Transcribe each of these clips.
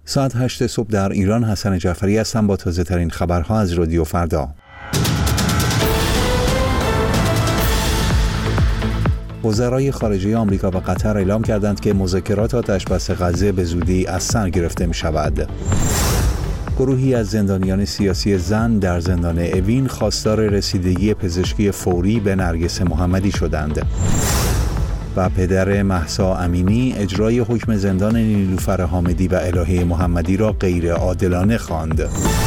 ساعت 8 صبح در ایران. حسن جعفری هستم با تازه ترین خبرها از رادیو فردا. وزرای خارجه آمریکا و قطر اعلام کردند که مذاکرات آتش‌بس غزه به زودی از سر گرفته می‌شود. گروهی از زندانیان سیاسی زن در زندان اوین خواستار رسیدگی پزشکی فوری به نرگس محمدی شدند. و پدر مهسا امینی اجرای حکم زندان نیلوفر حامدی و الهه محمدی را غیر عادلانه خواند.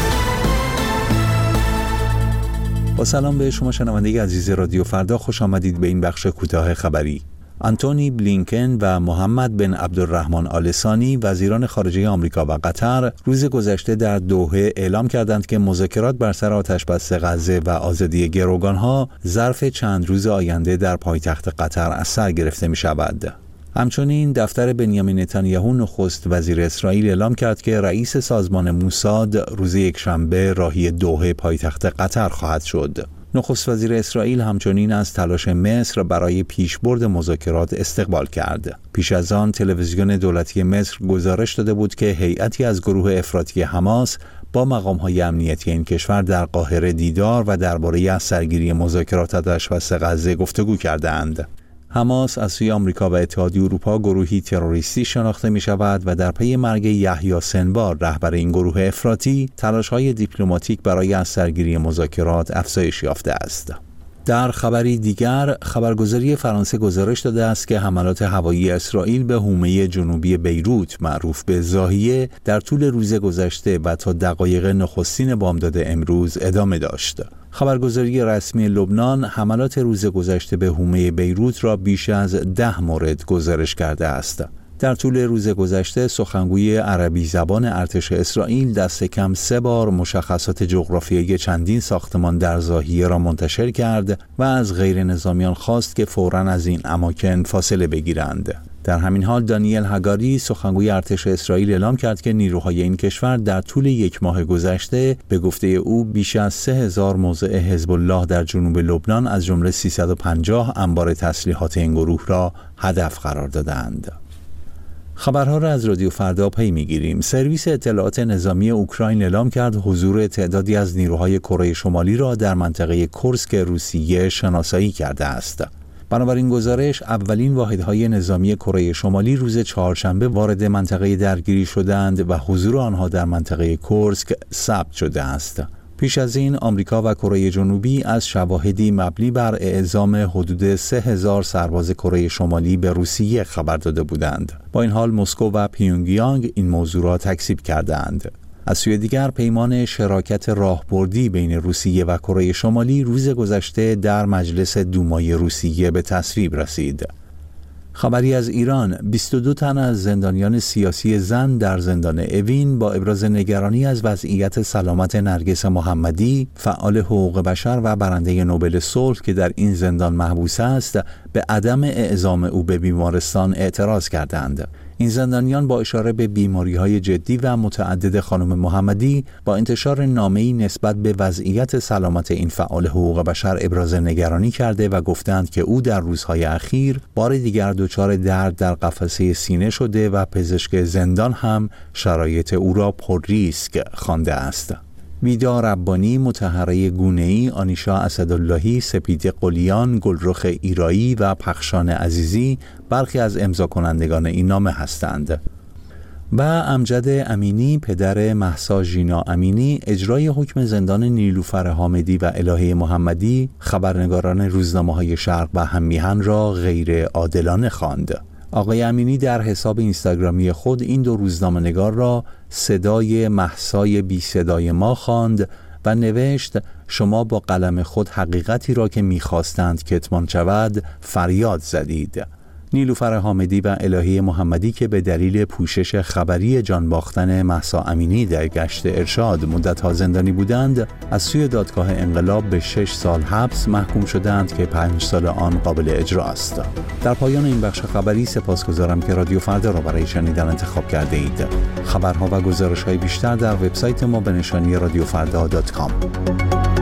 با سلام به شما شنونده عزیز رادیو فردا، خوش آمدید به این بخش کوتاه خبری. آنتونی بلینکن و محمد بن عبدالرحمن آل ثانی وزیران خارجه آمریکا و قطر روز گذشته در دوحه اعلام کردند که مذاکرات بر سر آتش‌بس غزه و آزادی گروگانها ظرف چند روز آینده در پایتخت قطر از سر گرفته می شود. همچنین دفتر بنیامین نتانیاهو نخست وزیر اسرائیل اعلام کرد که رئیس سازمان موساد روز یکشنبه راهی دوحه پایتخت قطر خواهد شد. نخست وزیر اسرائیل همچنین از تلاش مصر برای پیشبرد مذاکرات استقبال کرد. پیش از آن تلویزیون دولتی مصر گزارش داده بود که هیئتی از گروه افراطی حماس با مقام‌های امنیتی این کشور در قاهره دیدار و درباره از سرگیری مذاکرات آتش‌بس غزه گفتگو کردند. حماس از سوی آمریکا و اتحادیه اروپا گروهی تروریستی شناخته می شود و در پی مرگ یحیی سنوار رهبر این گروه افراطی تلاش‌های دیپلماتیک برای از سرگیری مذاکرات افزایش یافته است. در خبری دیگر، خبرگزاری فرانسه گزارش داده است که حملات هوایی اسرائیل به حومه جنوبی بیروت معروف به ضاحیه در طول روز گذشته و تا دقایق نخستین بامداد امروز ادامه داشت. خبرگزاری رسمی لبنان حملات روز گذشته به حومه بیروت را بیش از 10 مورد گزارش کرده است. در طول روز گذشته سخنگوی عربی زبان ارتش اسرائیل دست کم 3 بار مشخصات جغرافیایی چندین ساختمان در ضاحیه را منتشر کرد و از غیر نظامیان خواست که فوراً از این اماکن فاصله بگیرند. در همین حال دانیل هگاری سخنگوی ارتش اسرائیل اعلام کرد که نیروهای این کشور در طول 1 ماه گذشته به گفته او بیش از 3000 موضع حزب الله در جنوب لبنان از جمله 350 انبار تسلیحات این گروه را هدف قرار دادند. خبرها را از رادیو فردا پی می‌گیریم. سرویس اطلاعات نظامی اوکراین اعلام کرد حضور تعدادی از نیروهای کره شمالی را در منطقه کورسک روسیه شناسایی کرده است. بنابراین گزارش اولین واحدهای نظامی کره شمالی روز چهارشنبه وارد منطقه درگیری شدند و حضور آنها در منطقه کورسک ثبت شده است. پیش از این آمریکا و کره جنوبی از شواهدی مبنی بر اعزام حدود 3000 سرباز کره شمالی به روسیه خبر داده بودند. با این حال مسکو و پیونگیانگ این موضوع را تکذیب کردند. از سوی دیگر پیمان شراکت راهبردی بین روسیه و کره شمالی روز گذشته در مجلس دومای روسیه به تصویب رسید. خبری از ایران، 22 تن از زندانیان سیاسی زن در زندان اوین با ابراز نگرانی از وضعیت سلامت نرگس محمدی، فعال حقوق بشر و برنده نوبل صلح که در این زندان محبوس است، به عدم اعزام او به بیمارستان اعتراض کردند. این زندانیان با اشاره به بیماری‌های جدی و متعدد خانم محمدی با انتشار نامه‌ای نسبت به وضعیت سلامت این فعال حقوق بشر ابراز نگرانی کرده و گفتند که او در روزهای اخیر بار دیگر دچار درد در قفسه سینه شده و پزشک زندان هم شرایط او را پر ریسک خوانده است. ویدا ربانی، مطهره گونه‌ای، آنیشا اسداللهی، سپید قلیان، گلرخ ایرایی و پخشان عزیزی برخی از امضا کنندگان این نامه هستند. و امجد امینی، پدر مهسا ژینا امینی، اجرای حکم زندان نیلوفر حامدی و الهه محمدی خبرنگاران روزنامه‌های شرق و هم‌میهن را غیر عادلانه خواند. آقای امینی در حساب اینستاگرامی خود این دو روزنامه‌نگار را صدای مهسای بی صدای ما خواند و نوشت شما با قلم خود حقیقتی را که می‌خواستند کتمان شود فریاد زدید. نیلوفر حامدی و الهه محمدی که به دلیل پوشش خبری جان باختن مهسا امینی در گشت ارشاد مدت‌ها زندانی بودند، از سوی دادگاه انقلاب به 6 سال حبس محکوم شدند که 5 سال آن قابل اجرا است. در پایان این بخش خبری سپاسگزارم که رادیو فردا را برای شنیدن انتخاب کرده اید. خبرها و گزارش‌های بیشتر در وبسایت ما به نشانی radiofrda.com.